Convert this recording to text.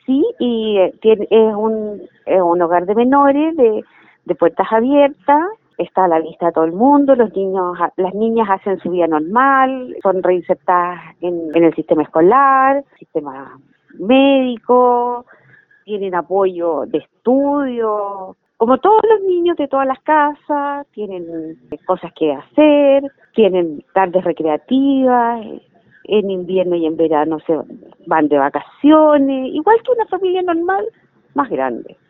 Sí, y es un hogar de menores de puertas abiertas. Está a la vista de todo el mundo, las niñas hacen su vida normal, son reinsertadas en el sistema escolar, sistema médico, tienen apoyo de estudio, como todos los niños de todas las casas, tienen cosas que hacer, tienen tardes recreativas, en invierno y en verano se van de vacaciones, igual que una familia normal, más grande.